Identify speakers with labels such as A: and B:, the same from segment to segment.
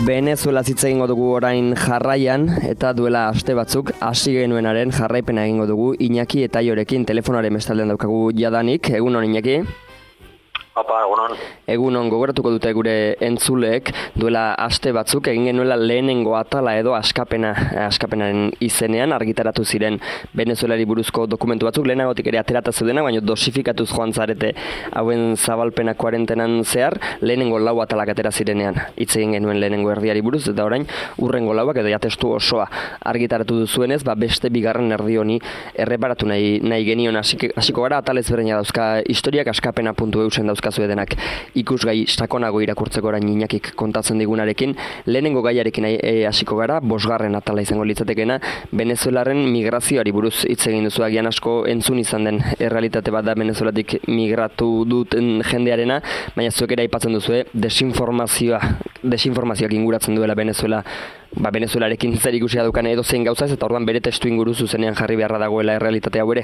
A: Venezuela hitz egingo dugu orain jarraian, eta duela aste batzuk hasi genuenaren jarraipena egingo dugu Iñaki eta Jorekin telefonaren bestaldean daukagu jadanik. Egunon Iñaki?
B: Apa, egunon.
A: Egunon, gogoratuko dute gure entzuleek duela aste batzuk egin genuela lehenengo atala edo askapenaren izenean argitaratu ziren Venezuelari buruzko dokumentu batzuk, lehenagotik ere aterata zeudenak, baina dosifikatuz joan zarete hauen zabalpena kuarentenan zehar, lehenengo lau atalak atera zirenean hitz egin genuen lehenengo erdiari buruz, eta orain urrengo lauak edo jatestu osoa argitaratu duzuenez, beste bigarren erdi honi erreparatu nahi genion hasiko gara. Atal ezberdina dauzka historiak, askapena.eusen dauzkazu edenak ikusgai sakonago irakurtzeko orain Iñakik kontatzen digunarekin. Lehenengo gaiarekin hasiko gara, bosgarren atala izango litzatekeena, Venezuelaren migrazioari buruz hitz egin duzu, agian asko entzun izan den errealitate bat da Venezuelatik migratu duten jendearena, baina zuek ere aipatzen duzue desinformazioak inguratzen duela Venezuela, Venezuelarekin zer ikusia dukan edo zein gauza ez, eta orduan bere testu inguru zuzenean jarri beharra dagoela errealitate hau ere.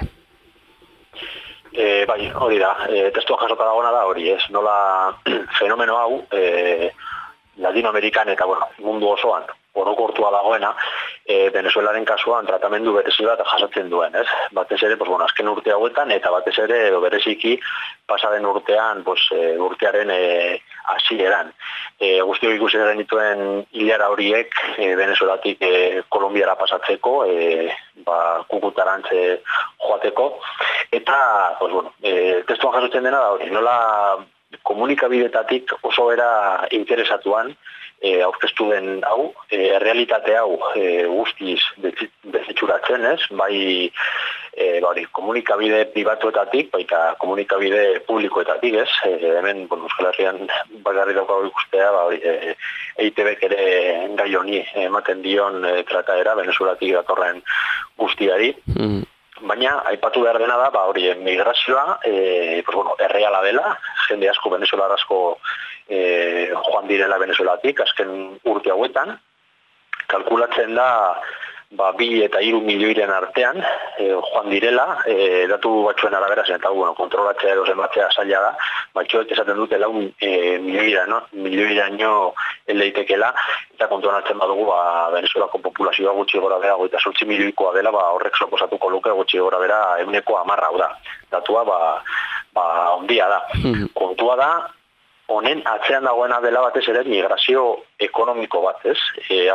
B: Bai, hori da, testuan jasota dagoena da hori, ez? Nola fenomeno hau Latinoamerikan eta mundu osoan orokortua dagoena, Venezuelaren kasuan tratamendu berezi bat jasotzen duen, ez? Batez ere, azken urte hauetan eta batez ere edo bereziki pasaden urtean, urtearen hasieran. Guztiok ikusi genituen ilara horiek Venezuelatik Kolonbiara pasatzeko, Kukutarantze joateko, eta testuan jasotzen dena da hori, nola komunikabidetatik oso era interesatuan aurkeztu den hau, errealitate hau guztiz desitxuratzen, ez? Bai, komunikabide pribatuetatik, baita komunikabide publikoetatik, ez? Hemen, Euskal Herrian bakarri daukago ikustea, EITBek ere gai honi ematen dion trataera Venezuelatik datorren guztiari. Baina, aipatu behar dena da, migrazioa, erreala dela, jende asko, venezuelar asko joan direla Venezuelatik, azken urte hauetan, kalkulatzen da, 2 eta 3 milioiren artean joan direla, datu batzuen arabera zen, eta kontrolatzea edo zenbatzea zaila da, batzuek esaten dute 4 milioiraino heldaitekeela, eta kontrolatzen badugu Venezuelako populazioa gutxi gora bera 28 milioikoa dela, horrek suposatuko luke gutxi gora bera 10% hau da. Datua ondia da. Kontua da, honen atzean dagoena dela batez ere migrazio ekonomiko bat, ez?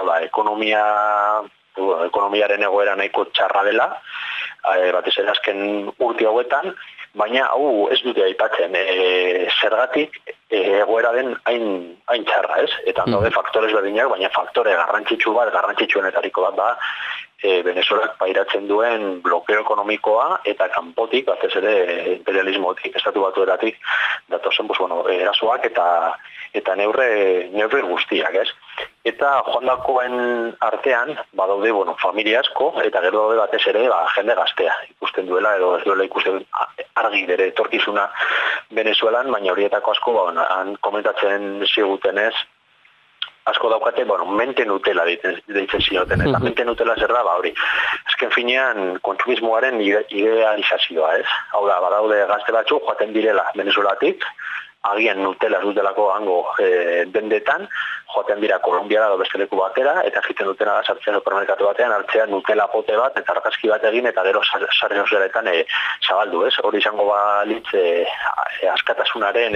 B: Ekonomiaren egoera nahiko txarra dela, batez ere azken urte hauetan, baina hau ez dute aipatzen zergatik egoera den hain txarra, ez? Eta daude faktores berdinak, baina faktore garrantzitsuenetariko bat da Venezuelak pairatzen duen blokeo ekonomikoa eta kanpotik, batez ere imperialismotik, estatu batuetatik datozen erasoak eta neurre guztiak, ez? Eta joandakoen artean badaude familia asko, eta gero daude batez ere jende gaztea ikusten duela, edo ez duela ikusten argi bere etorkizuna Venezuelan, baina horietako asko han komentatzen zigutenez, asko daukate, mente nutela deitzen zioten, eta mente nutela zer da, azken finean kontsumismoaren idealizazioa, ez? Hau da, badaude gazte batzuk joaten direla Venezuelatik, agian nutela ez dutelako hango dendetan, joaten dira Kolonbiara edo beste leku batera, eta egiten dutena da sartzen supermerkatu batean, hartzea nutela pote bat, eta argazki bat egin, eta gero sare sozialetan zabaldu, ez? Hori izango balitz askatasunaren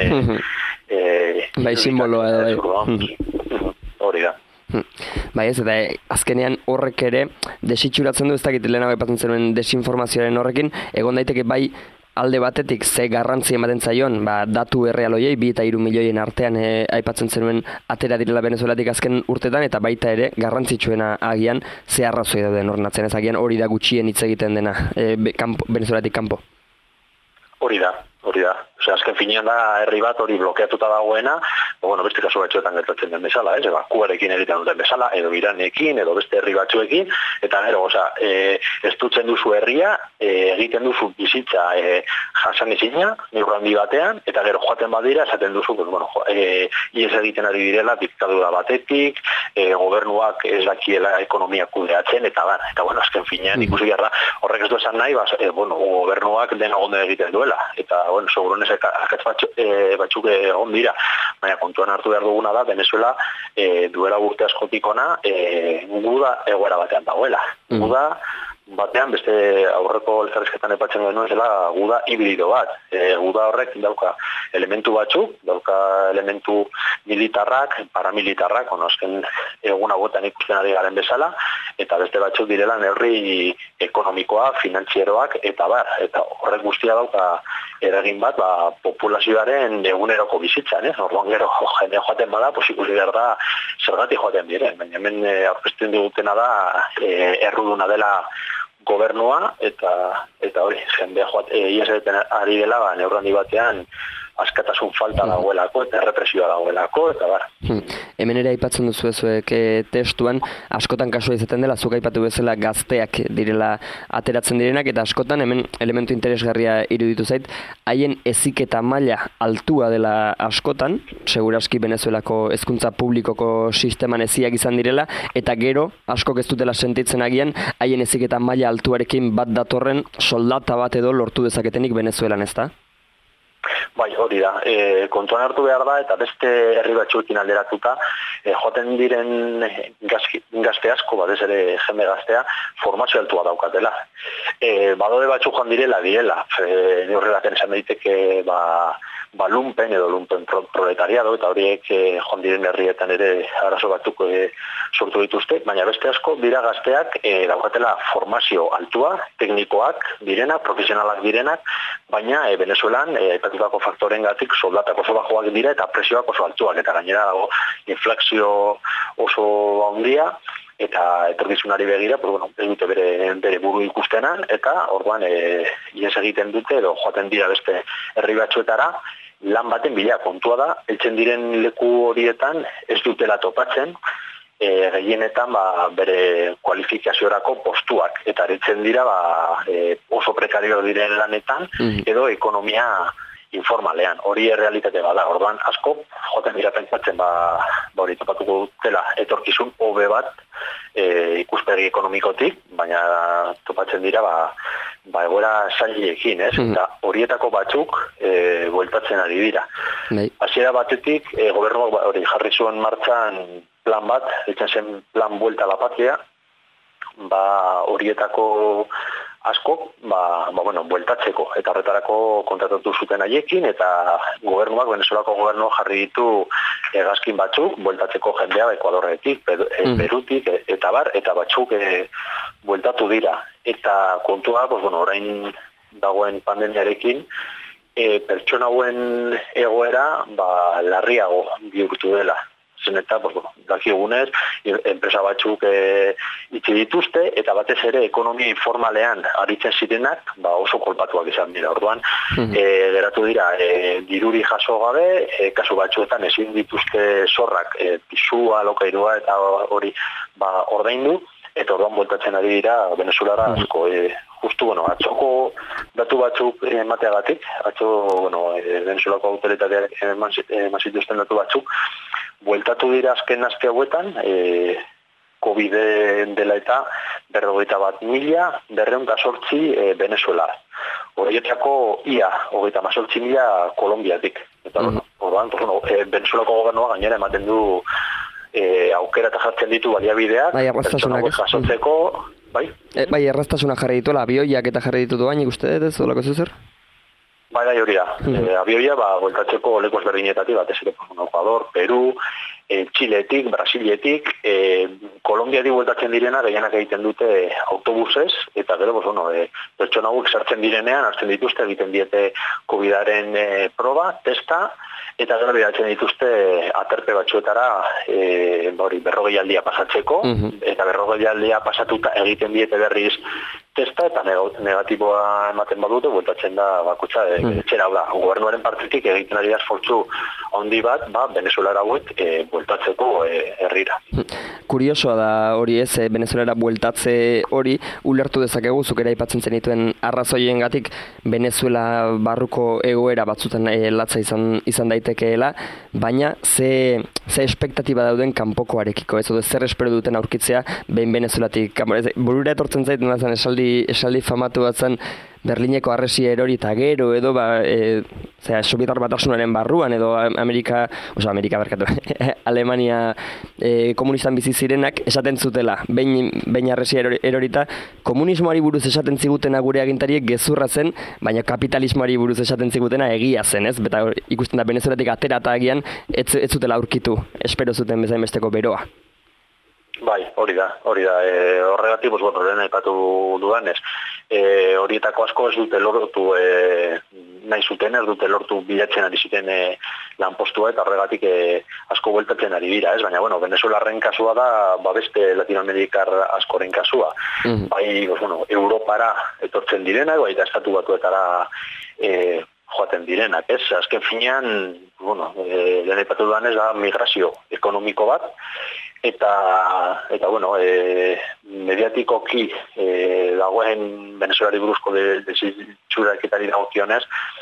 A: simboloa edo
B: hori da.
A: Bai ez, eta azkenean horrek ere desitxuratzen du, ez dakit lehenago aipatzen zenuen desinformazioaren horrekin, egon daiteke bai alde batetik ze garrantzi ematen zaion, datu erreal hoiei 2 eta 3 milioien artean aipatzen zenuen atera direla Venezuelatik azken urtetan, eta baita ere garrantzitsuena agian ze arrazoi dauden horrenatzen, ez agian hori da gutxien hitz egiten dena Venezuelatik kanpo.
B: Hori da. Azken finean da herri bat hori blokeatuta dagoena, beste kasu batzuetan gertatzen den bezala, ez? Kubarekin egiten duten bezala, edo Iranekin, edo beste herri batzuekin, eta gero, ez dutzen duzu herria, egiten duzu bizitza jasan ezina, neurri handi batean, eta gero joaten badira, esaten duzu, ies egiten ari direla, diktadura batetik, gobernuak ez dakiela ekonomia kudeatzen, eta azken finean ikusi gara, horrek ez du esan nahi, gobernuak dena ondo egiten duela, eta seguronez akatz batzuk egon dira, baina kontuan hartu behar duguna da, Venezuela duela urte askotik ona guda egoera batean dagoela. Guda batean, beste aurreko elkarrizketan epatzen genuen zela guda hibrido bat. Guda horrek dauka elementu batzuk, dauka elementu militarrak, paramilitarrak, azken egun hauetan ikusten ari garen bezala, eta beste batzuk direla neurri ekonomikoa, finantzieroak, eta bar. Eta horrek guztia dauka eragin bat, populazioaren eguneroko bizitzan, orduan gero jendea joaten bada, ikusi behar da zergatik joaten diren, baina hemen aurkezten dugutena da erruduna dela gobernua, eta hori, jendea ieseten ari dela, neurri handi batean, askatasun falta dagoelako, eta errepresioa dagoelako, eta bar.
A: Hemen ere aipatzen duzu ezuek testuan, askotan kasua izaten dela, zuk aipatu bezala gazteak direla ateratzen direnak, eta askotan hemen elementu interesgarria iruditu zait, haien heziketa maila altua dela askotan, seguraski Venezuelako hezkuntza publikoko sisteman heziak izan direla, eta gero, askok ez dutela sentitzen agian, haien heziketa maila altuarekin bat datorren soldata bat edo lortu dezaketenik Venezuelan, ezta?
B: Bai, hori da. Kontuan hartu behar da, eta beste herri batzuekin alderatuta, joaten diren gazte asko, batez ere jende gaztea, formazio altua daukatela. Badode batzuk joan direla, horrelaten esan daiteke, lumpen edo lumpen proletariado, eta horiek joan diren herrietan ere arazo batzuk sortu dituzte, baina beste asko dira gazteak daukatela formazio altua, teknikoak direnak, profesionalak direnak, baina Venezuelan aipatutako faktorengatik soldatak oso bajoak dira eta presioak oso altuak, eta gainera dago inflazio oso handia, eta etorkizunari begira, ez dute bere buru ikustenan, eta orduan ies egiten dute edo joaten dira beste herri batzuetara, lan baten bila kontua da, heltzen diren leku horietan ez dutela topatzen, gehienetan bere kualifikaziorako postuak, eta aritzen dira oso prekario diren lanetan, edo ekonomia informalean, hori errealitate bada, orduan asko, joten dira pentsatzen, hori topatuko dutela etorkizun hobe bat ikuspegi ekonomikotik, baina topatzen dira egoera zailekin, eta horietako batzuk bueltatzen ari dira. Hasiera batetik, gobernuak hori jarri zuen martxan plan bat, ditzen zen plan Vuelta a la Patria, horietako asko, bueltatzeko, eta horretarako kontratatu zuten haiekin, eta gobernuak, Venezuelako gobernuak jarri ditu hegazkin batzuk, bueltatzeko jendea Ekuadorretik, Perutik, eta batzuk bueltatu dira. Eta kontua, orain dagoen pandemiarekin, pertsona hauen egoera larriago bihurtu dela. Zen eta, dakigunez, enpresa batzuk itxi dituzte, eta batez ere ekonomia informalean aritzen zirenak oso kolpatuak izan dira. Orduan, geratu dira, diruri jaso gabe, kasu batzuetan ezin dituzte zorrak, pisua, lokairua eta hori ordaindu, eta orduan bueltatzen ari dira Venezuelara asko. Justu, atzoko datu batzuk emateagatik, Venezuelako autoritateak eman zituzten datu batzuk, bueltatu dira azken aste hauetan, COVID dela eta 51.208 Venezuela. Horietako ia 38.000 Kolombiatik. Eta Venezuelako gobernua gainera ematen du aukera eta jartzen ditu baliabideak, pertsona jasotzeko, bai?
A: Erraztasuna jarri dituela, abioiak eta jarri ditu doainik uste dut ez, olako zuzer?
B: Bai, hori da. Abioia, bueltatzeko leku ezberdinetatik, batez ere Ecuador, Peru, Txiletik, Brasiletik, Kolombiatik bueltatzen direna, gehienak egiten dute autobusez, eta gero, pertsona hauek sartzen direnean, hartzen dituzte, egiten diete COVID-aren proba, testa, eta gero bidaltzen dituzte aterpe batzuetara berrogeialdia pasatzeko, eta berrogeialdia pasatuta egiten diete berriz testa, eta negatiboa ematen badute, bueltatzen da bakutsa etxera. Gobernuaren partetik egiten ari da esfortzu handi bat, Venezuelara hauek bueltatzeko herrira.
A: Kuriosoa da hori ez, Venezuelara bueltatze hori, ulertu dezakegu, zukera aipatzen zenituen arrazoiengatik Venezuela barruko egoera batzutan latza izan daitekeela, baina ze espektatiba dauden kanpokoarekiko, ez zer espero duten aurkitzea, behin Venezuelatik, burura etortzen zait, nazan esaldi esaldi famatu batzen Berlineko harresia erori eta gero edo Sobietar Batasunaren barruan edo Amerika barkatu, Alemania komunistan bizi zirenak esaten zutela, behin harresia erorita, komunismoari buruz esaten zigutena gure agintariek gezurra zen, baina kapitalismoari buruz esaten zigutena egia zen, ez? Beta ikusten da Venezuelatik atera eta agian ez zutela aurkitu, espero zuten bezain besteko beroa.
B: Bai, hori da. Horregatik, lehen aipatu dudanez, horietako asko ez dute lortu nahi zuten, ez dute lortu bilatzen ari ziren lanpostua, eta horregatik asko bueltatzen ari dira, ez? Baina, Venezuelarren kasua da, beste Latinoamerikar askoren kasua. Bai, Europara etortzen direnak, bai, eta estatu batuetara joaten direnak, ez? Azken finean, lehen aipatu dudanez da migrazio ekonomiko bat, eta mediatikoki dagoen Venezuelari buruzko desitxuraketari dagokionez,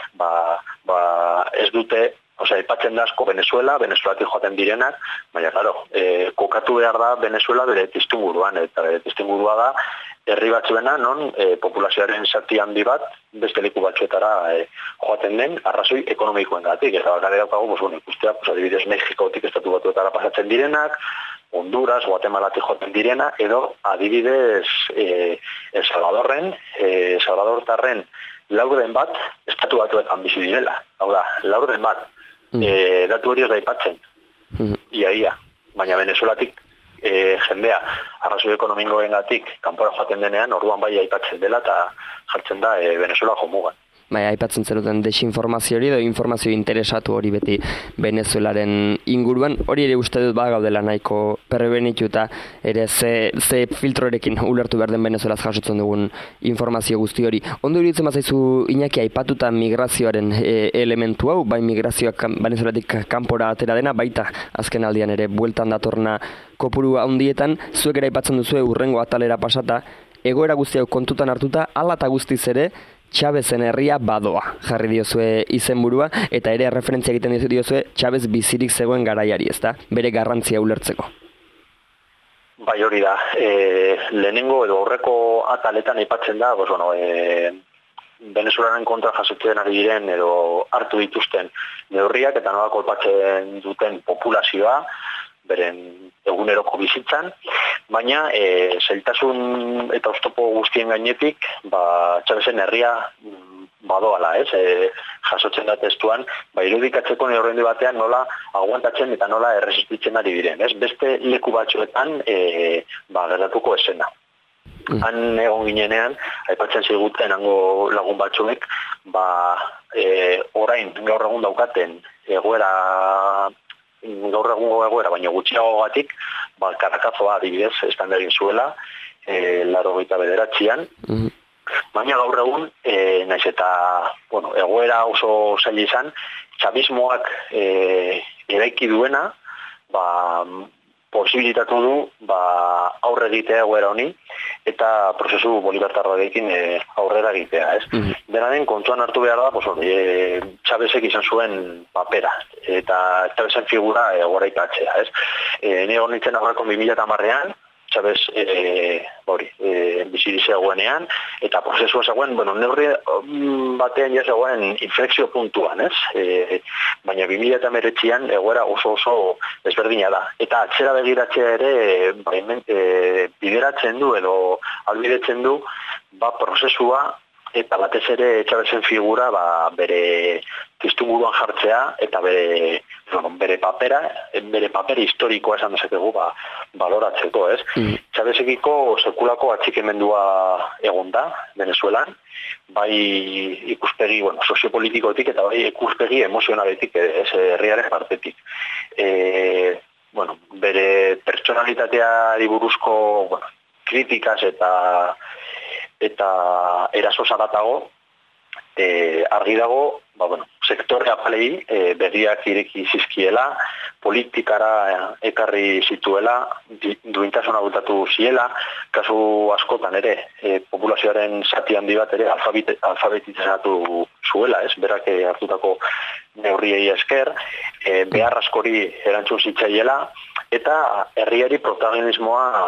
B: ez dute, aipatzen da asko Venezuelatik joaten direnak, baina, kokatu behar da Venezuela bere testuinguruan, eta bere testuingurua da herri batzuena non populazioaren zati handi bat beste leku batzuetara joaten den arrazoi ekonomikoengatik, eta bakare daukagu, ikustea, adibidez Mexikotik estatu batuetara pasatzen direnak, Honduras, Guatemalatik joaten direna, edo adibidez El Salvadortarren laurden bat estatu batuetan bizi direla. Hau da, laurden bat. Datu hori ez da aipatzen. Ia. Baina Venezuelatik jendea arrazoi ekonomikoengatik kanpora joaten denean, orduan bai aipatzen dela eta jartzen da Venezuela jomugan.
A: Bai, aipatzen zenuten desinformazio hori edo informazio interesatu hori beti Venezuelaren inguruan. Hori ere uste dut gaudela nahiko perrebenituta ere ze filtrorekin ulertu behar den Venezuelaz jasotzen dugun informazio guzti hori. Ondo iruditzen bazaizu Iñaki aipatuta migrazioaren elementu hau, bai migrazioak Venezuelatik kanpora atera dena, baita azken aldian ere bueltan datorna kopuru handietan, zuek ere aipatzen duzue hurrengo atalera pasata, egoera guztiak kontutan hartuta, hala eta guztiz ere, Chavezen herria badoa, jarri diozue izenburua, eta ere referentzia egiten diozue Chavez bizirik zegoen garaiari, ezta? Bere garrantzia ulertzeko.
B: Bai, hori da. Lehenengo edo aurreko ataletan aipatzen da, Venezuelaren kontra jasotzen ari diren edo hartu dituzten neurriak eta nola kolpatzen duten populazioa, beren eguneroko bizitzan, baina zailtasun eta oztopo guztien gainetik, Chavezen herria badoala, ez? Jasotzen da testuan, irudikatzeko neurrendi batean nola aguantatzen eta nola erresistitzen ari diren, ez? Beste leku batzuetan gertatuko esena. Han egon ginenean, aipatzen ziguten hango lagun batzuek, orain gaur egun daukaten gaur egungo egoera, baina gutxiagogatik, Karakazoa adibidez, estan egin zuela, 89an, baina gaur egun, naiz eta, egoera oso zaila izan, txabismoak eraiki duena, posibilitatu du aurre egitea egoera honi eta prozesu bolibartarrarekin aurrera egitea, ez? Dena den kontuan hartu behar da, Chavezek izan zuen papera eta Chavezen figura goraipatzea, ez? Ni egon nintzen aurreko 2010an, Chavez biziri zegoenean, eta prozesua zegoen, neurri batean ja zegoen inflexio puntuan, ez? Baina 2019an egoera oso desberdina da. Eta atzera begiratzea ere bideratzen du edo albidetzen du prozesua eta batez ere Chavezen figura bere testuinguruan jartzea eta bere paper historikoa esan dezakegu baloratzeko, ez? Chavezekiko sekulako atxikimendua egon da Venezuelan, bai ikuspegi soziopolitikotik eta bai ikuspegi emozionaletik, ez herriaren partetik. Bere pertsonalitateari buruzko kritikaz eta eraso zaratago, argi dago, sektore apalei berriak ireki zizkiela, politikara ekarri zituela, duintasuna bultatu ziela, kasu askotan ere, populazioaren zati handi bat ere alfabetizatu zuela, ez? Berak hartutako neurriei esker, behar askori erantzun zitzaiela, eta herriari protagonismoa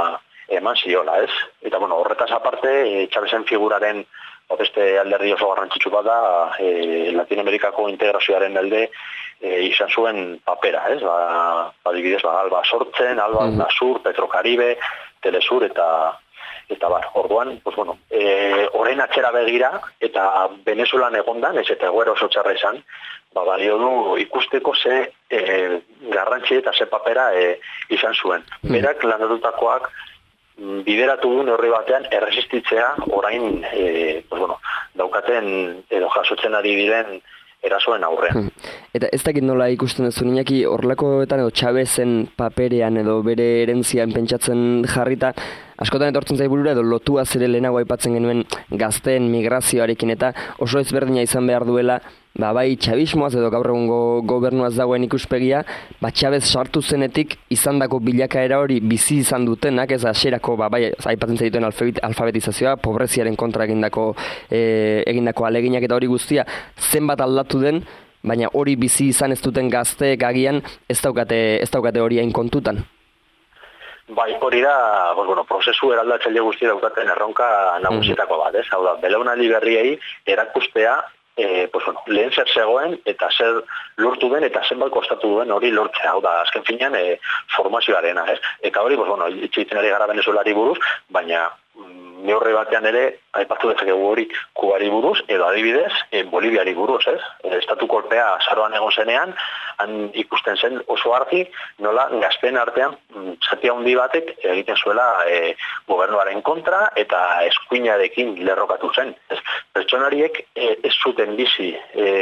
B: eman ziola, ez? Eta, bueno, horretaz aparte, Chavezen figuraren beste alderdi oso garrantzitsu bada, Latinoamerikako integrazioaren alde izan zuen papera, ez? Adibidez, Alba sortzen, Alba Unasur, Petrocaribe, Telesur eta bar. Orduan, pues bueno, orain atzera begira eta Venezuelan egondan, ez eta egoera oso txarra izan, balio du ikusteko ze garrantzi eta ze papera izan zuen. Berak landatutakoak bideratu du neurri batean erresistitzea orain pues bueno, daukaten edo jasotzen ari diren erasoen aurrean.
A: Eta ez dakit nola ikusten duzu Iñaki, horrelakoetan edo Chavezen paperean edo bere erentzian pentsatzen jarrita, askotan etortzen zaiburura edo lotua zere lehenago aipatzen genuen gazteen migrazioarekin eta oso ezberdina izan behar duela, bai txabismoaz edo gaur egungo gobernuaz dagoen ikuspegia, Chavez sartu zenetik izandako bilakaera hori bizi izan dutenak, ez hasierako bai aipatzen zaituen alfabetizazioa, pobreziaren kontra egindako aleginak eta hori guztia zenbat aldatu den, baina hori bizi izan ez duten gazteek agian ez daukate hori hain kontutan.
B: Bai, hori da, bueno, prozesu eraldatzaile guzti daukaten erronka nagusietako bat, ez? Hau da, belaunaldi berriei erakustea pues bueno, lehen zer zegoen eta zer lortu den eta zenbat kostatu duen hori lortzea. Hau da, azken finean formazioarena, ez? Eta hori, pues bueno, itxiten ari gara Venezuelari buruz, baina neurri batean ere aipatu dezakegu hori Kubari buruz edo adibidez Boliviari buruz, ez? Estatu kolpea azaroan egon zenean, han ikusten zen oso argi nola gazteen artean zati handi batek egiten zuela gobernuaren kontra eta eskuinarekin lerrokatu zen. Ez? Pertsonariek ez zuten bizi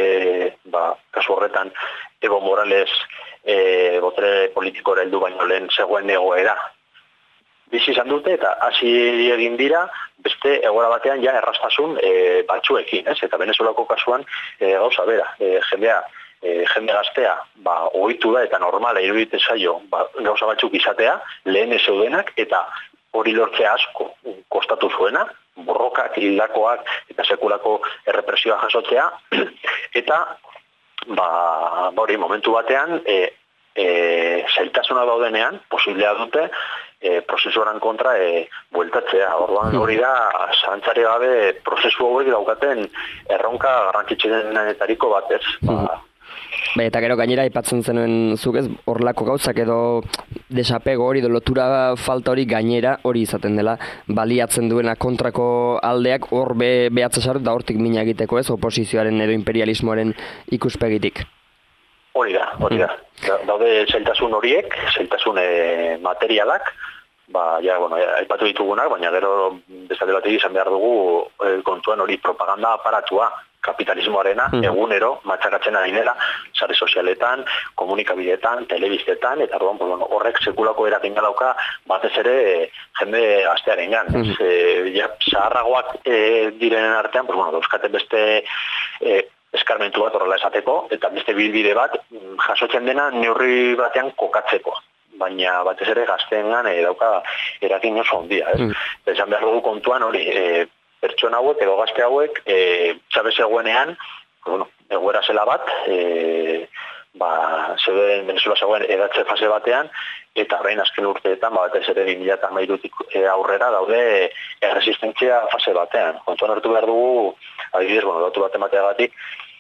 B: kasu horretan Evo Morales botere politikora heldu baino lehen zegoen egoera. Bizi izan dute eta hasi egin dira beste egoera batean ja errastasun batzuekin, ez? Eta Venezuelako kasuan gauza bera, jende gaztea ohitu da eta normala iruditzen zaio gauza batzuk izatea, lehen ez zeudenak eta hori lortzea asko kostatu zuena, borrokak, hildakoak eta sekulako errepresioa jasotzea, eta hori momentu batean zailtasuna daudenean, posiblea dute prozesuaren kontra bueltatzea. Orduan hori da, zantzari gabe, prozesu hauek daukaten erronka garrantzitsuenetariko bat, ez?
A: Eta gero gainera aipatzen zenuen zuk ez, horrelako gauzak edo desapego hori, lotura falta hori gainera hori izaten dela, baliatzen duena kontrako aldeak hor behatza sartu da hortik mina egiteko, ez? Oposizioaren edo imperialismoaren ikuspegitik.
B: Hori da. Daude zailtasun horiek, zailtasun materialak, aipatu ditugunak, baina gero bezalde batek izan behar dugu kontuan hori propaganda aparatua, kapitalismoarena, egunero, matxakatzen ari dela, sare sozialetan, komunikabideetan, telebistetan, eta horrek sekulako eragina dauka batez ere jende gaztearengan. Zaharragoak direnen artean, dauzkate beste eskarmentu bat horrela esateko, eta beste bilbide bat jasotzen dena neurri batean kokatzeko. Baina batez ere gazteengan dauka eragin oso handia. Esan behar dugu kontuan hori, pertsona hauek edo gazte hauek Chavez egoenean, egoera zela bat, zeuden Venezuela zegoen edatze fase batean, eta orain azken urteetan, batez ere 2013tik aurrera daude erresistentzia fase batean. Kontuan hartu behar dugu, adibidez, datu bat emateagatik,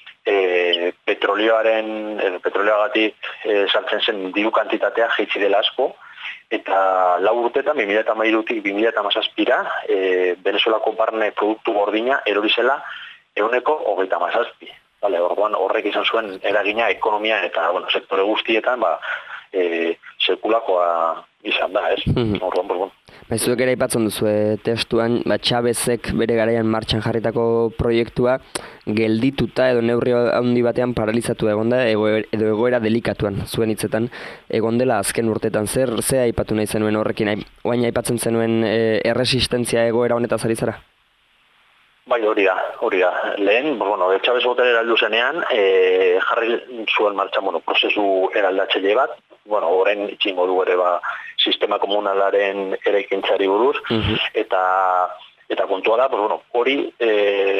B: petrolioagatik saltzen zen diru kantitatea jaitsi dela asko, eta 4 urteetan, 2013tik 2017ra, Venezuelako barne produktu gordina erori zela 137. Orduan horrek izan zuen eragina ekonomian eta sektore guztietan sekulakoa izan da, ez? Orduan,
A: Zuek ere aipatzen duzu testuan, Chavezek bere garaian martxan jarritako proiektua geldituta edo neurri handi batean paralizatu egonda edo egoera delikatuan zuen hitzetan egon dela azken urtetan. Ze aipatu nahi zenuen horrekin? Oain aipatzen zenuen erresistentzia egoera honetaz ari zara?
B: Bai, hori da. Lehen, Chavez boterera heldu zenean, jarri zuen martxan prozesu eraldatzaile bat, orain itxingo du ere sistema komunalaren eraikintzari buruz, eta kontua da, hori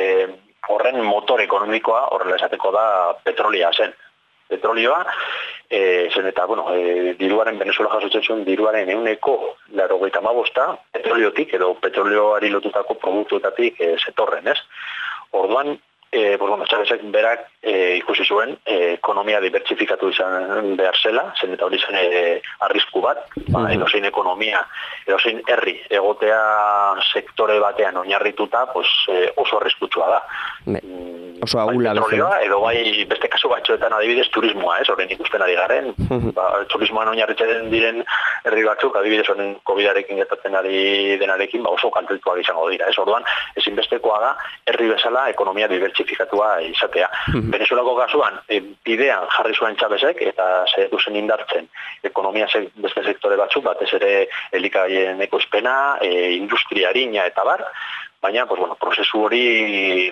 B: horren motor ekonomikoa horrela esateko da petrolioa zen. Petrolioa zen eta, diruaren, Venezuela jasotzen zuen diruaren 95% petroliotik edo petrolioari lotutako produktuetatik zetorren, ez? Orduan, Chavezek berak ikusi zuen ekonomia dibertsifikatu izan behar zela, zen eta hori zen arrisku bat, edozein ekonomia, edozein herri egotea sektore batean oinarrituta, oso arriskutsua da.
A: Oso ahula
B: bezala. Edo bai beste kasu batzuetan adibidez turismoa, horren ikusten ari garen. Turismoan oinarritzen diren herri batzuk, adibidez horren COVID-arekin gertatzen ari denarekin, oso kaltetuak izango dira. Orduan, ezinbestekoa da, herri bezala ekonomia dibertsifikatua izatea. Venezuelako kasuan, bidean jarri zuen Chavezek eta saiatu zen indartzen ekonomia beste sektore batzuk, batez ere elikaien ekoizpena, industriarina eta bar, baina, prozesu hori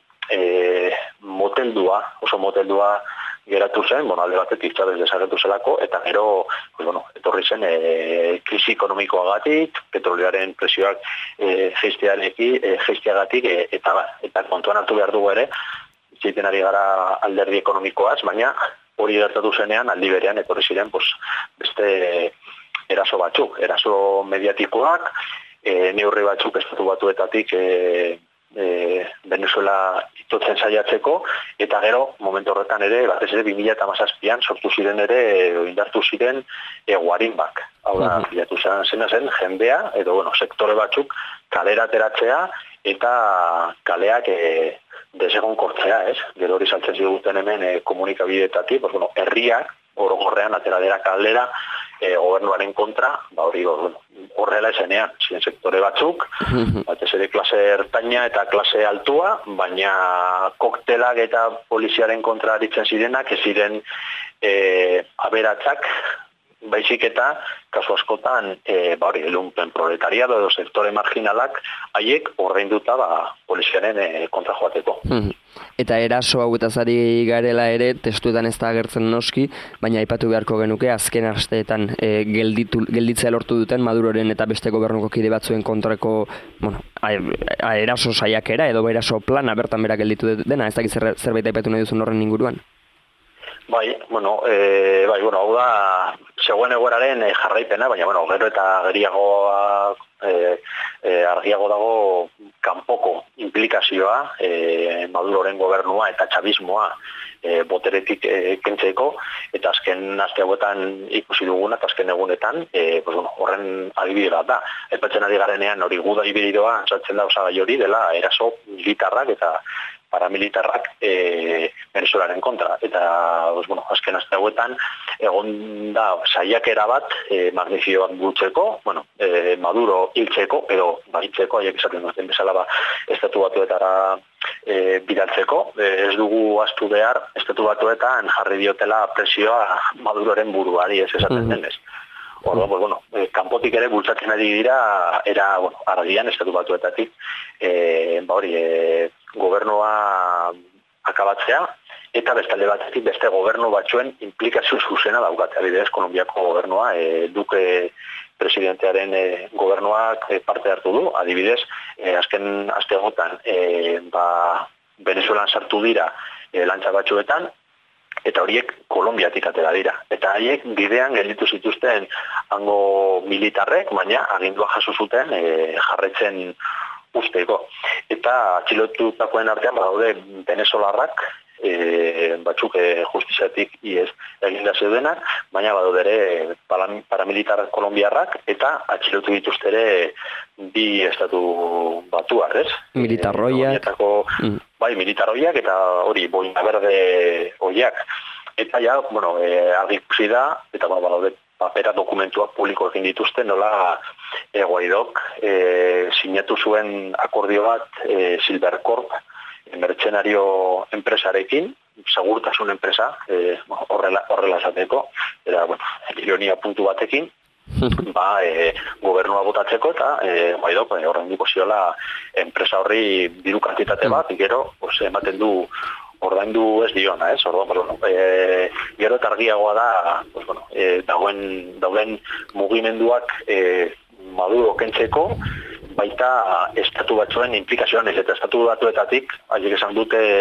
B: oso moteldua geratu zen, alde batetik Chavez desagertu zelako, eta gero, etorri zen krisi ekonomikoagatik, petrolioaren presioak jeisteagatik, eta kontuan hartu behar dugu ere, itxeiten ari gara alderdi ekonomikoaz, baina hori gertatu zenean, aldi berean, etorri ziren, beste eraso batzuk, eraso mediatikoak, neurri batzuk estatu batuetatik Venezuela itotzen saiatzeko, eta gero, momentu horretan ere, batez ere 2017an sortu ziren ere, indartu ziren guarinbak. Hau da, bilatu zena zen, jendea, edo, sektore batzuk kalera ateratzea, eta kaleak desegonkortzea, ez? Gero hori saltzen ziguten hemen komunikabideetatik, herriak, orogorrean atera kalera, gobernuaren kontra, horrela esenean, ziren sektore batzuk, batez ere klase ertaina eta klase altua, baina koktelak eta poliziaren kontra aritzen zirenak, ez ziren aberatzak, baizik eta, kasu askotan, lumpen proletariado edo sektore marginalak, haiek ordainduta poliziaren kontra joateko.
A: Eta eraso hauetaz ari garela ere, testuetan ez da agertzen noski, baina aipatu beharko genuke azken asteetan gelditzea lortu duten Maduroren eta beste gobernuko kide batzuen kontrako eraso saiakera edo eraso plana bertan bera gelditu dena, ez dakit zerbait aipatu nahi duzun horren inguruan?
B: Hau da, zegoen egoeraren jarraipena, baina, gero eta argiago dago kanpoko implikazioa, Maduroren gobernua eta chavismoa boteretik kentzeko, eta azken aste hauetan ikusi duguna, eta azken egunetan, horren adibide bat da. Aipatzen ari garenean hori guda ibideoa, sartzen da osagai hori dela eraso militarrak eta paramilitarrak Venezuelaren kontra. Eta, azken aste hauetan, egon da saiakera bat, magnifio bat bultzeko, Maduro hiltzeko, edo hiltzeko, haiek esaten duten bezala estatu batuetara bidaltzeko. Ez dugu ahaztu behar, estatu batuetan jarri diotela presioa Maduroren buruari, ez esaten denez. Kanpotik ere bultzatzen ari dira, argian estatu batuetatik, gobernua presidentzia, eta bestalde batetik beste gobernu batzuen implikazio zuzena daukate. Adibidez, Kolonbiako gobernua, Duque presidentearen gobernuak parte hartu du. Adibidez, azken astegotan Venezuelan sartu dira lantza batzuetan, eta horiek Kolonbiatik atera dira. Eta haiek bidean gelditu zituzten hango militarrek, baina agindua jaso zuten jarretzen usteko. Eta atxilotutakoen artean badaude venezolarrak, batzuk justiziatik iez eginda zeudenak, baina badaude ere paramilitar kolombiarrak eta atxilotu dituzte ere bi estatu batuar, ez?
A: Militarroiak.
B: Bai, militarroiak eta hori, boina berde hoiak. Eta ja, argi ikusi da, eta badaude papera dokumentuak publiko egin dituzte, nola Guaidok sinatu zuen akordio bat Silvercorp, mertzenario enpresarekin, segurtasun enpresa, horrela esateko, eta, ironia puntu batekin, gobernua botatzeko, eta Guaidok horren diko ziola enpresa horri diru kantitate bat, gero, ematen du ordaindu ez diona, ez? Orduan, gero eta argiagoa da, dauden mugimenduak Maduro kentzeko, baita estatu batzuen implikazioan ez, eta estatu batuetatik, haiek esan dute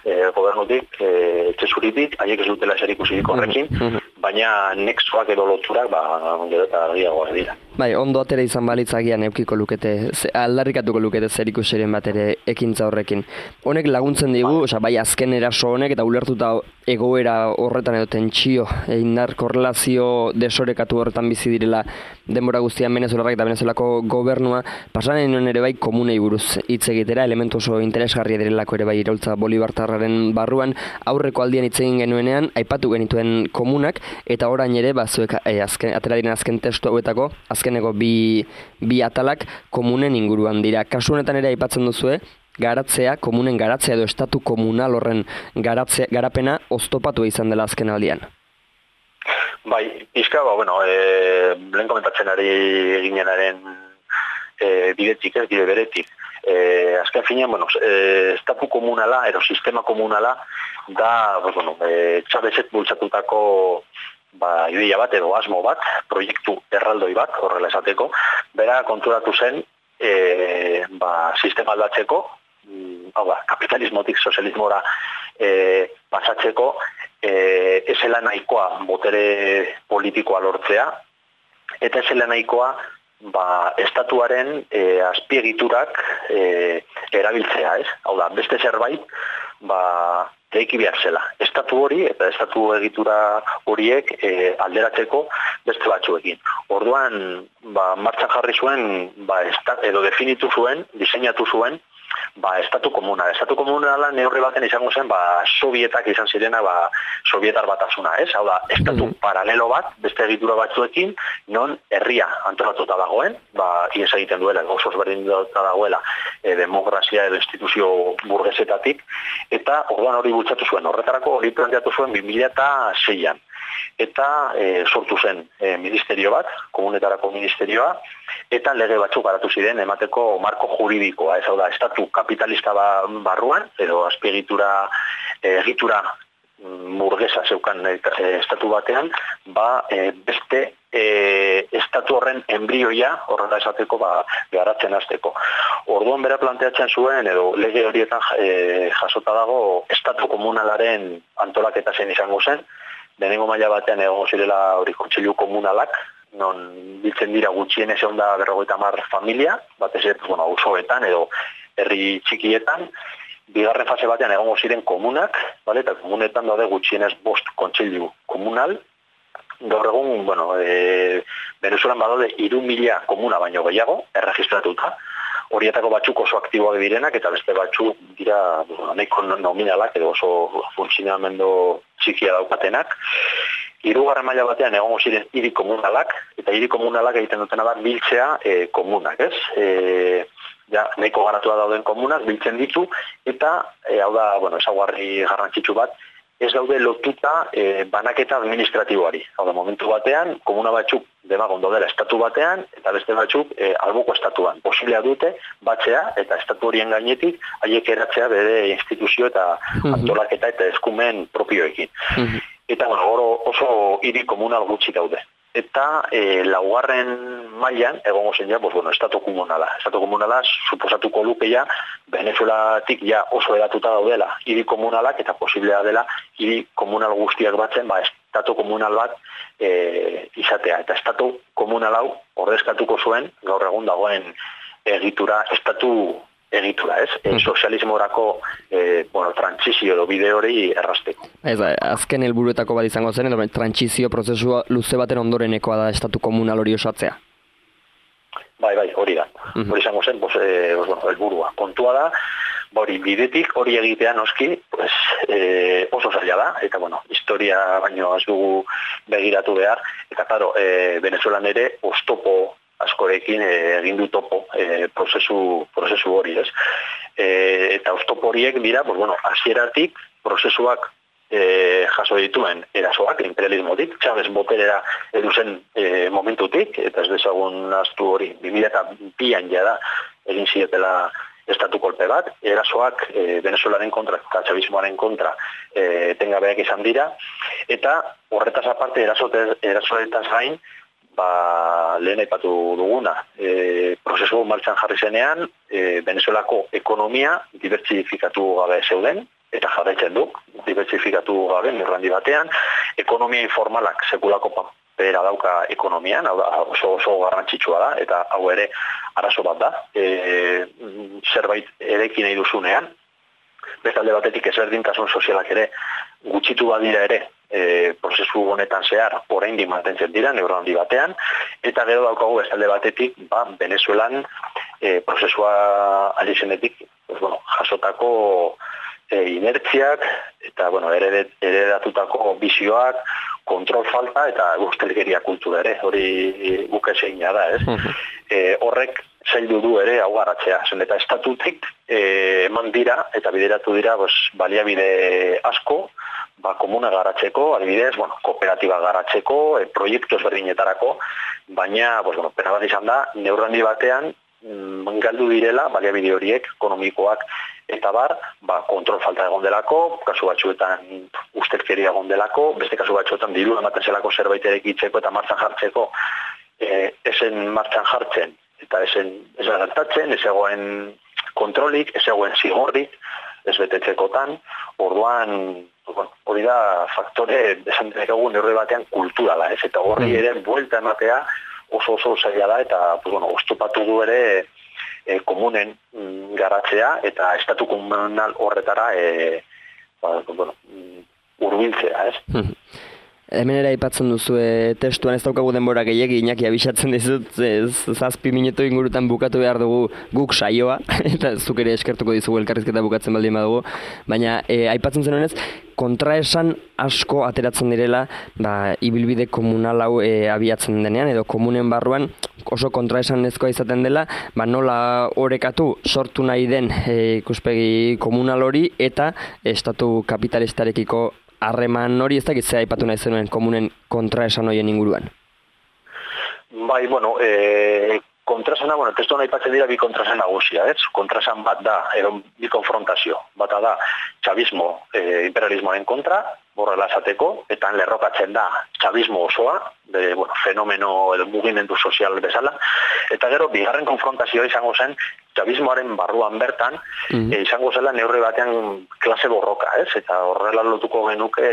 B: gobernutik, etxe zuritik, haiek ez dutela eser ikusirik horrekin, baina nexoak edo loturak, gero eta argiagoak dira.
A: Bai, ondo atera izan balitzagian eukiko lukete, aldarrikatuko lukete zer ikusiren bat ere ekintza horrekin. Honek laguntzen digu, bai azken eraso honek eta ulertuta egoera horretan edo tentsio, indar korrelazio desorekatu horretan bizi direla denbora guztian Venezuelarrak eta Venezuelako gobernua, pasanen nuen ere bai komunei buruz hitz egitera, elementu oso interesgarria direlako ere bai iraultza bolibartarraren barruan, aurreko aldian hitz egin genuenean, aipatu genituen komunak, eta orain ere, zuek atera diren azken testu hauetako, azkeneko bi atalak komunen inguruan dira. Kasu honetan ere aipatzen duzue, komunen garatzea edo estatu komunal horren garapena oztopatu izan dela azken aldian.
B: Bai, pixka, lehen komentatzen ari eginenaren bidetik, bide beretik. Azken finean, estatu komunala, ero sistema komunala, da, Chavezek bultzatutako ideia bat edo asmo bat, proiektu erraldoi bat, horrela esateko, bera konturatu zen sistema aldatzeko, kapitalismotik sozialismora pasatzeko, ezela nahikoa botere politikoa lortzea, eta ezela nahikoa estatuaren azpiegiturak erabiltzea, ez? Hau da, beste zerbait, eraiki behar zela. Estatu hori eta estatu egitura horiek alderatzeko beste batzuekin. Orduan, martxan jarri zuen, edo definitu zuen, diseinatu zuen, estatu komunala. Estatu komunala neurri baten izango zen, sovietak izan zirena, sovietar batasuna, ez? Hau da, estatu paralelo bat, beste egitura batzuekin, non herria antolatuta dagoen, ies egiten duela, oso ezberdinduta dagoela, demokrazia edo instituzio burgesetatik, eta orduan hori bultzatu zuen. Horretarako hori planteatu zuen 2006an. Eta sortu zen ministerio bat, komunetarako ministerioa, eta lege batzuk garatu ziren emateko marko juridikoa, ez hau da, estatu kapitalista barruan, edo azpiegitura egitura burgesa zeukan estatu batean, beste estatu horren embrioia horrela esateko garatzen hasteko. Orduan bera planteatzen zuen, edo lege horietan jasota dago, estatu komunalaren antolaketa zen izango zen, lehenengo maila batean egongo zirela hori kontseilu komunalak, non biltzen dira gutxienez egon da 50 familia, batez ere, auzoetan edo herri txikietan, bigarren fase batean egongo ziren komunak, eta komunetan daude gutxienez 5 kontseilu komunal, gaur egun, Venezuelan badaude 3.000 komuna baino gehiago, erregistratuta, horietako batzuk oso aktiboak direnak, eta beste batzuk dira nahiko nominalak, edo oso funtzionamendu txikia daukatenak. Hirugarren maila batean egongo ziren hiri komunalak, eta hiri komunalak egiten dutena da biltzea komunak, ez? Nahiko garatua dauden komunak biltzen ditu, eta hau da, ezaugarri garrantzitsu bat, ez daude lotuta banaketa administratiboari. Hau da, momentu batean, komuna batzuk demagondo dela estatu batean, eta beste batzuk albuko estatuan. Posiblea dute batzea, eta estatu horien gainetik, haiek eratzea bere instituzio eta antolaketa eta eskumen propioekin. Eta, oso hiri komunal gutxi daude. Eta laugarren mailan egongo zen estatu komunala. Estatu komunala suposatuko luke Venezuelatik oso edatuta daudela hiri komunalak eta posiblea dela hiri komunal guztiak batzen estatu komunal bat izatea. Eta estatu komunal hau ordezkatuko zuen gaur egun dagoen egitura, estatu egitura, ez? Sozialismorako trantsizio edo bide hori errazteko.
A: Azken helburuetako bat izango zen, trantsizio prozesua luze baten ondorenekoa da estatu komunal hori osatzea.
B: Bai, hori da. Hori izango zen, helburua. Kontua da, bidetik hori egitea noski, oso zaila da, eta historia baino ez dugu begiratu behar, eta claro, Venezuelan ere oztopo askorekin egin du topo prozesu hori, ez? Eta oztopo horiek dira, hasieratik prozesuak jaso dituen erasoak, imperialismotik, Chávez boterera eduzen momentutik, eta ez dezagun ahaztu hori, 2002an jada egin zietela estatu kolpe bat, erasoak Venezuelaren kontra eta chavismoaren kontra etengabeak izan dira, eta horretaz aparte erasoetaz gain, lehen aipatu duguna, prozesu martxan jarri zenean, Venezuelako ekonomia dibertsifikatu gabe zeuden, eta jarraitzen du, dibertsifikatu gabe, neurri batean, ekonomia informalak sekulako papera dauka ekonomian, hau da, oso garrantzitsua da, eta hau ere arazo bat da, zerbait erekin nahi duzunean, bestalde batetik ezberdintasun sozialak ere gutxitu badira ere, prozesu honetan zehar oraindik mantentzen dira neurri handi batean, eta gero daukagu bestalde batetik Venezuelan prozesua ari zenetik jasotako inertziak eta heredatutako bizioak, kontrol falta eta ustelkeria kultura ere, hori guk ezegina da, ez? Horrek zaildu du ere hau garatzea, zen eta estatutik eman dira eta bideratu dira baliabide asko, komuna garatzeko, adibidez, kooperatiba garatzeko, proiektu ezberdinetarako, baina, pena bat izan da, neurri handi batean, galdu direla, baliabide horiek, ekonomikoak eta kontrol falta egon delako, kasu batzuetan ustelkeria egon delako, beste kasu batzuetan diru ematen zelako zerbait erekitzeko eta martxan jartzeko, esen martxan jartzen, eta esen adaptatzen, ez egoen kontrolik, ez egoen zigorrik, ez betetzekotan, orduan, hori da faktore, esan dekagu neurri batean kulturala, ez? Eta horri ere buelta ematea oso zaila da, eta oztopatu du ere komunen garatzea, eta estatu komunal horretara hurbiltzea, ez?
A: Hemen ere aipatzen duzu testuan, ez daukagu denbora gehiegi, Iñaki abisatzen dizut, 7 minutu ingurutan bukatu behar dugu guk saioa, eta zuk ere eskertuko dizugu elkarrizketa bukatzen baldin badugu, baina aipatzen zenonez, kontraesan asko ateratzen direla, ibilbide komunal hau abiatzen denean, edo komunen barruan oso kontraesanezkoa izaten dela, nola orekatu sortu nahi den ikuspegi komunal hori, eta estatu kapitalistarekiko harreman hori ez dakit zea aipatu nahi zenuen komunen kontraesan horien inguruan?
B: Bai, kontrasana, testuan aipatzen dira bi kontrasan nagusia, ez? Kontrasan bat da, edo bi konfrontazio. Bata da, txabismo, imperialismoaren kontra, horrela esateko, eta lerrokatzen da txabismo osoa, fenomeno edo mugimendu sozial bezala, eta gero, bigarren konfrontazioa izango zen, txabismoaren barruan bertan, izango zela neurri batean klase borroka, ez? Eta horrela lotuko genuke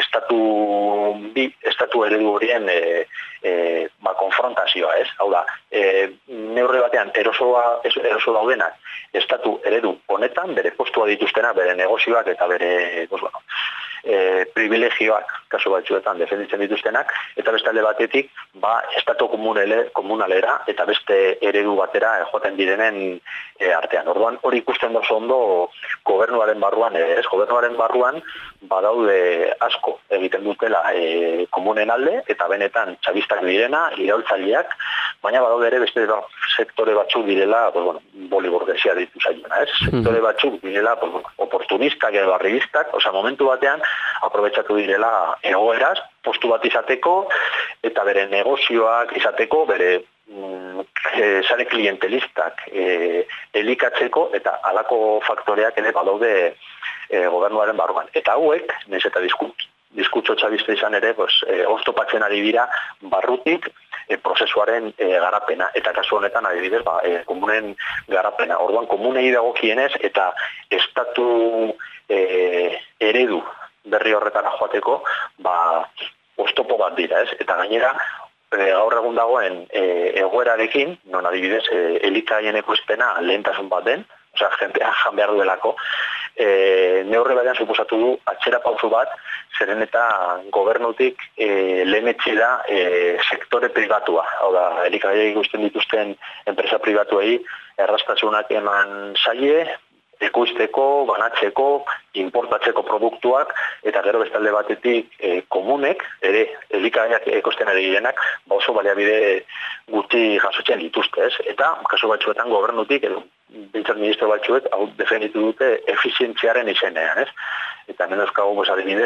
B: estatu eredu horien konfrontazioa, ez? Hau da, neurri batean eroso daudenak estatu eredu honetan, bere postua dituztena, bere negozioak eta bere, privilegioak kasu batzuetan defenditzen dituztenak, eta beste alde batetik, estatu komunalera eta beste eredu batera joaten direnen artean. Orduan, hori ikusten da ondo gobernuaren barruan, ez? Gobernuaren barruan badaude asko egiten dutela komunen alde, eta benetan txabistak direna, iraultzaileak, baina badaude ere beste sektore batzuk direla, boliburgesia ditu zailena, ez? Sektore batzuk direla, oportunistak edo arribistak, momentu batean, aprobetxatu direla egoeraz, postu bat izateko, eta bere negozioak izateko, bere sare klientelistak elikatzeko, eta halako faktoreak ere badaude gobernuaren barruan. Eta hauek, nahiz eta diskutso txabista izan ere, oztopatzen ari dira barrutik prozesuaren garapena, eta kasu honetan adibidez, komunen garapena. Orduan, komunei dagokienez, eta estatu eredu berri horretara joateko, oztopo bat dira, ez? Eta gainera, gaur egun dagoen egoerarekin, non adibidez, elikaien ekoizpena lehentasun bat den, jentea jan behar duelako, neurri batean suposatu du atzera pausu bat, zeren eta gobernutik lehenetxe da sektore pribatua. Hau da, elikaiek ikusten dituzten enpresa pribatuei errastasunak eman zaie, ekoizteko, banatzeko, importatzeko produktuak, eta gero bestalde batetik komunek, ere elikaiak ekoizten ari direnak, oso baliabide gutxi jasotzen dituzte, ez? Eta kasu batzuetan gobernutik, edo bintzat ministro batzuek, hau defenditu dute efizientziaren izenean, ez? Eta hemen dauzkagu, adibidez,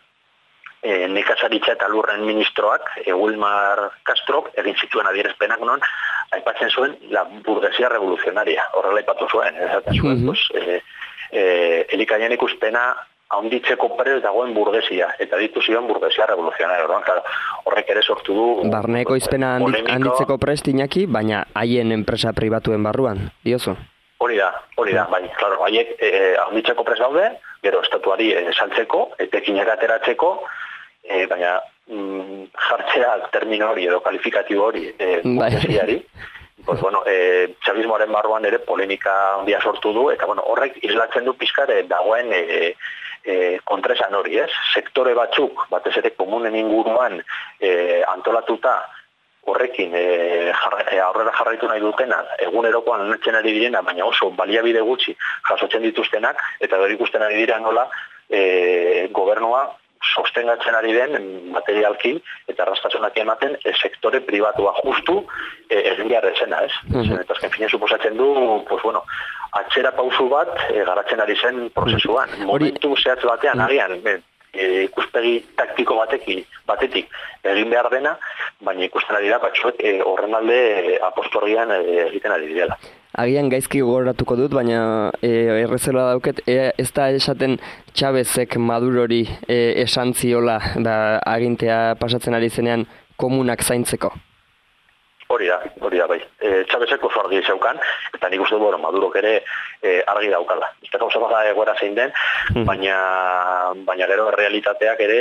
B: nekazaritza eta lurren ministroak, Wilmar Castrok, egin zituen adierazpenak non, aipatzen zuen la burguesia revolucionaria, horrela aipatu zuen, esaten zuen, elikaien ikuspena handitzeko prez dagoen burguesia, eta ditu zion burguesia revolucionaria, horrek ere sortu du...
A: Barneko izpena handitzeko prest, Iñaki, baina haien enpresa pribatuen barruan, diozu?
B: Hori da, bai, klaro, haiek handitzeko prest daude, gero estatuari saltzeko, etekinak ateratzeko, baina jartzea termino hori edo kalifikatibo hori burgesiari. Pues bueno, chavismoaren barruan ere polemika handia sortu du, eta bueno, horrek islatzen du pizkar dagoen kontresan hori, ez? Sektore batzuk, batez ere komunen inguruan antolatuta horrekin aurrera jarraitu nahi dutena, egunerokoan lanetzen ari direna, baina oso baliabide gutxi jasotzen dituztenak, eta hori ikusten ari dira nola gobernua sostengatzen ari den materialki eta arrastasunak ematen sektore pribatua justu egin behar esena, ez? Eta azken finen suposatzen du, pues bueno, atzera pausu bat garatzen ari zen prozesuan. Momentu zehatz batean, agian, ikuspegi taktiko batetik egin behar dena, baina ikusten ari da, batzuek horren alde apostorgian egiten ari direla.
A: Agian gaizki gogoratuko dut, baina errezela dauket, ez da esaten Chavezek Madurori esan ziola agintea pasatzen ari zenean komunak zaintzeko?
B: Hori da, bai. Chavezek oso argi zeukan, eta nik uste dut Madurok ere argi daukala. Ez da gauza bada egoera zein den, baina gero realitateak ere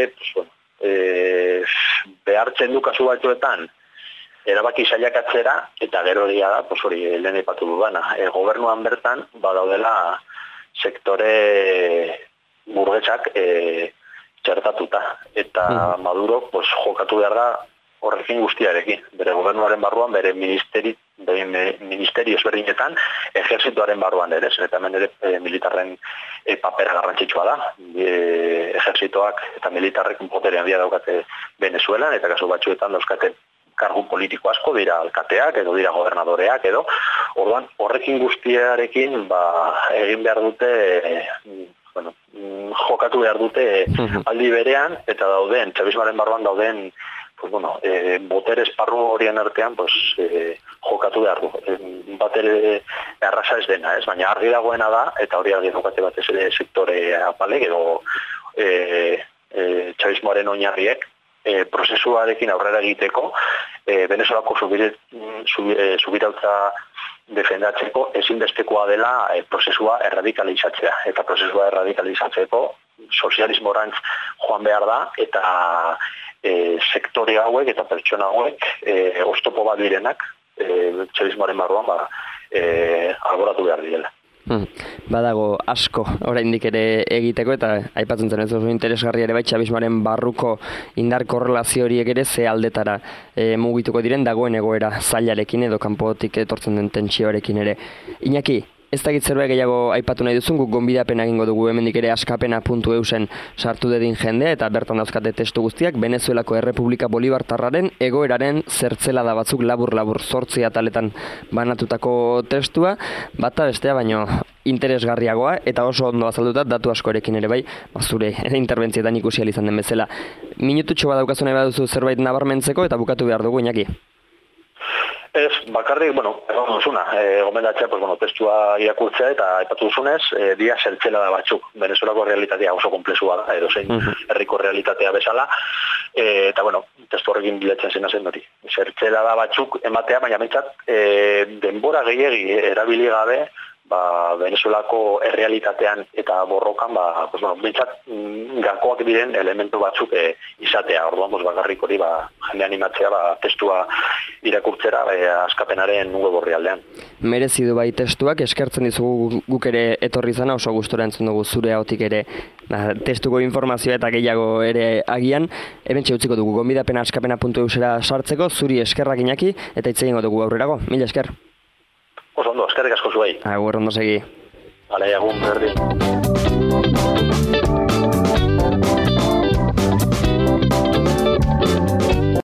B: behartzen du kasu batzuetan, erabaki sailak atzera, eta gero egia da, hori lehen aipatu dudana. Gobernuan bertan, badaudela sektore burgesak txertatuta. Eta Maduro jokatu behar da horrekin guztiarekin. Bere gobernuaren barruan, bere ministerio ezberdinetan, ejerzituaren barruan ere, eta hemen ere militarren papera garrantzitsua da. Ejerzitoak eta militarrek botere handia daukate Venezuelan, eta kasu batzuetan dauzkate kargu politiko asko, dira alkateak edo dira gobernadoreak edo, orduan horrekin guztiarekin egin behar dute, jokatu behar dute aldi berean, eta dauden, chavismoaren barruan dauden, botere esparru horien artean jokatu behar du. Batere erraza ez dena, ez? Baina argi dagoena da, eta hori argi daukate batez ere sektore apalek edo chavismoaren oinarriek, prozesuarekin aurrera egiteko, Venezuelako subirautza defendatzeko ezinbestekoa dela prozesua erradikalizatzea. Eta prozesua erradikalizatzeko sozialismorantz joan behar da, eta sektore hauek eta pertsona hauek oztopo bat direnak chavismoaren barruan alboratu behar direla.
A: Badago asko oraindik ere egiteko, eta aipatzen zen ez oso interesgarria ere bai chavismoaren barruko indar korrelazio horiek ere ze aldetara mugituko diren dagoen egoera zailarekin edo kanpotik etortzen den tentsioarekin ere. Iñaki, ez dakit zerbait gehiago aipatu nahi duzun, guk gonbidapena egingo dugu hemendik ere askapena.eusen sartu dedin jendea, eta bertan dauzkate testu guztiak Venezuelako Errepublika Bolibartarraren egoeraren zertzelada batzuk labur 8 ataletan banatutako testua, bata bestea baino interesgarriagoa eta oso ondo azalduta datu askorekin ere bai, zure interbentzietan ikusi ahal izan den bezala. Minututxo bat daukazu nahi baduzu zerbait nabarmentzeko eta bukatu behar dugu, Iñaki.
B: Ez, bakarrik, egon duzuna, gomendatzea, testua irakurtzea eta aipatu duzunez, dia zertzelada batzuk. Venezuelako realitatea oso komplexua da, edo zein herriko realitatea bezala, eta testu horrekin bilatzen zen hori. Zertzelada batzuk ematea, baina mentzat, denbora gehiegi erabili gabe, Venezuelako errealitatean eta borrokan, bintzat gakoak diren elementu batzuk izatea. Orduan, bakarrik hori jende animatzea testua irakurtzera askapenaren web orrialdean.
A: Merezi du bai testuak, eskertzen dizugu guk ere etorri zana, oso gustora entzun dugu zure ahotik ere testuko informazioa eta gehiago ere agian. Hementxe utziko dugu, gonbidapena askapena.eusera sartzeko, zuri eskerrak Iñaki, eta hitz egingo dugu aurrerago. Mila esker.
B: Oso ondo, eskerrik asko zuei.
A: Agur, ondo segi.
B: Bale, agun, berdin.